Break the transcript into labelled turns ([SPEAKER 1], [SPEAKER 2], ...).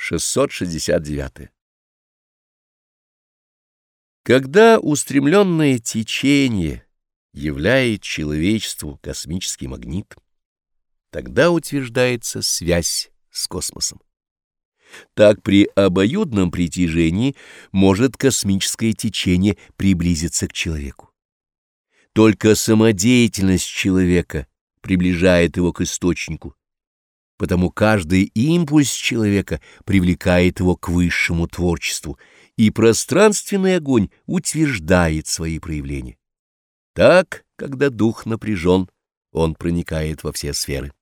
[SPEAKER 1] 669. Когда устремленное течение являет человечеству космический магнит, тогда утверждается связь с космосом. Так при обоюдном притяжении может космическое течение приблизиться к человеку. Только самодеятельность человека приближает его к источнику, потому каждый импульс человека привлекает его к высшему творчеству, и пространственный огонь утверждает свои проявления. Так, когда дух напряжен, он проникает во все сферы.